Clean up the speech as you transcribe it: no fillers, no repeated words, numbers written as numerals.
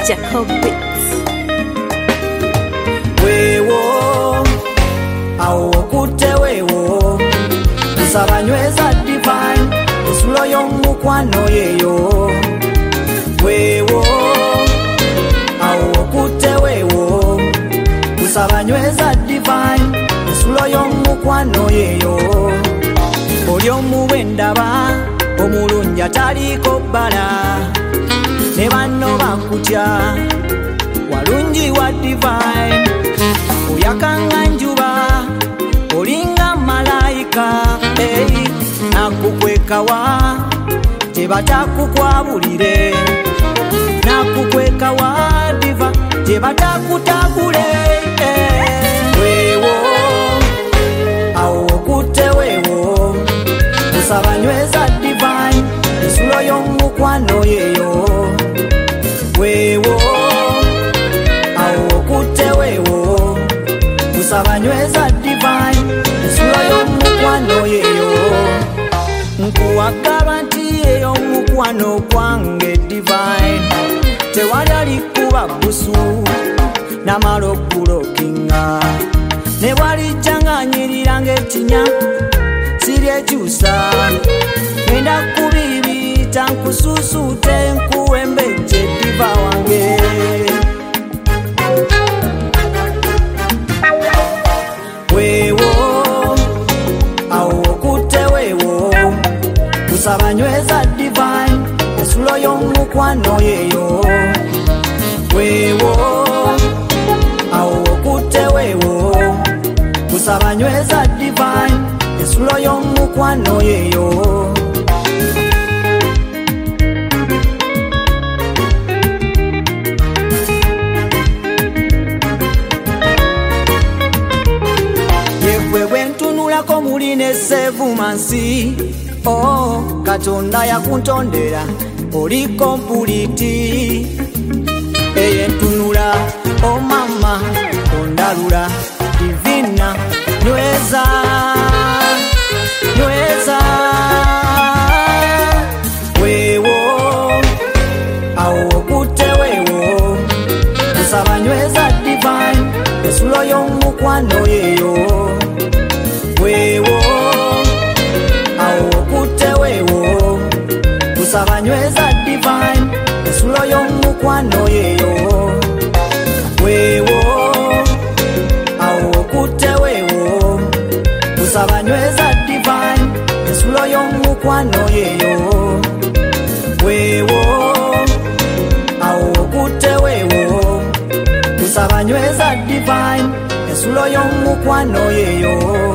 Jacob Beats. Wewo awo okutte wewo nsaba nyweza divine esulo y'omukwano yeyo. Wewo awo okutte wewo nsaba nyweza divine esulo y'omukwano yeyo. Oli omuwe ndaba omulungi ataliko bbala ne banno bakutya walungi wa divine. Oyakanga njuba olinga malayika, nakukwekawa tebatakukwabulire, nakukwekawa diva tebatakutabule. Wewo awo okutte wewo nsaba nyweza divine esulo y'omukwano yeyo. Wewo awo okutte wewo nsaba nyweza divine esulo y'omukwano yeyo. Nkuwagaba nti yeyo omukwano gwange divine tewali alikuba busu namala okulokinga, ne bwalijjanganyirira ng'ekinya siri ekyusa, ngenda kubibiyita nkususuute nkuwembejje diva wange. Wewo awo okutte wewo nsaba nyweza divine esulo y'omukwano yeyo. Wewo awo okutte wewo nsaba nyweza divine esulo y'omukwano yeyo. Yegwe bwentunulako muli ne sevumansi, oh Katonda yakuntondera oli kompuliti. Eyentunula oh mama ondalula divina nyweza nyweza. Wewo awo okutte wewo nsaba nyweza divine esulo y'omukwano yeyo. Wewo awo okutte wewo nsaba nyweza divine esulo y'omukwano yeyo. Wewo awo okutte wewo nsaba nyweza divine esulo y'omukwano yeyo. Wewo awo okutte wewo nsaba nyweza divine esulo y'omukwano yeyo.